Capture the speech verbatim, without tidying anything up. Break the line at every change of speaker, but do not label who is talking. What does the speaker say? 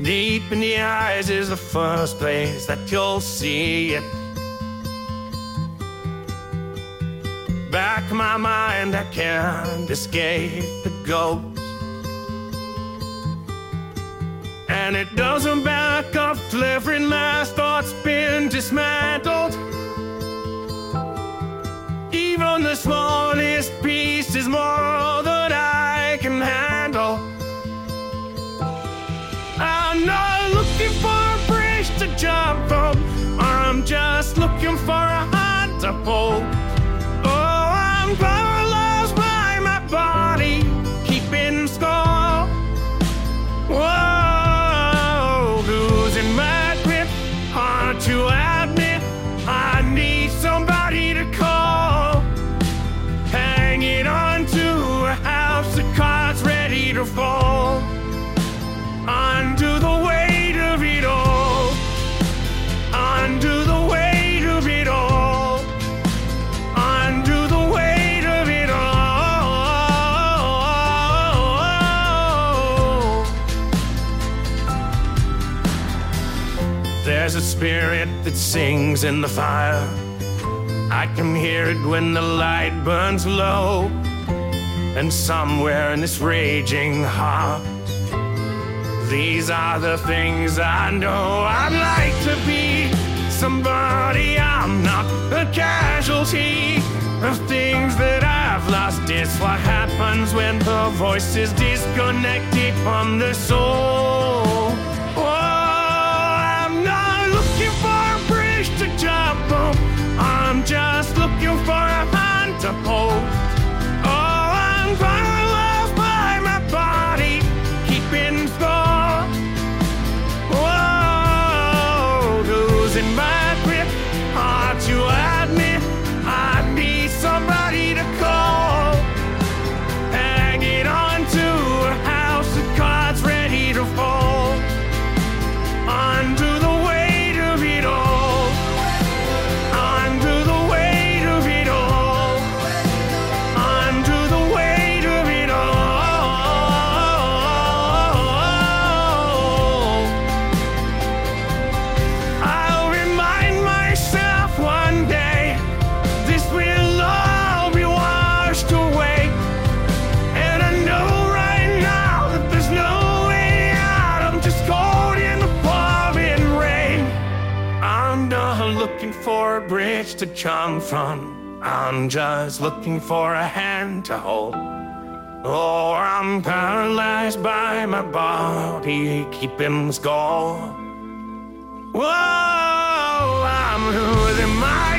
Deep in the eyes is the first place that you'll see it. Back of my mind, I can't escape the ghost. And it doesn't back up till every last thought's been dismantled. Even the smallest piece is more than I can handle. I'm not looking for a bridge to jump from, I'm just looking for a hand to hold. Oh, I'm paralyzed by my body, keeping score. Whoa, losing my grip, hard to admit. I need somebody to call. Hanging on to a house of cards ready to fall. Under the weight of it all, under the weight of it all, under the weight of it all. There's a spirit that sings in the fire. I can hear it when the light burns low. And somewhere in this raging heart, these are the things I know. I'd like to be somebody, I'm not a casualty of things that I've lost. It's what happens when the voice is disconnected from the soul. Oh, I'm not looking for a bridge to jump on, I'm just looking for a hand to hold. Oh, I'm paralyzed by my body, keeping score. In my grip, hard to admit. I need somebody to call. Hanging on to a house of cards ready to fall. Under the weight of it all, under the weight of it all, under the weight of it all. Looking for a bridge to jump from, I'm just looking for a hand to hold. Oh, I'm paralyzed by my body, keeping score. Whoa, I'm losing my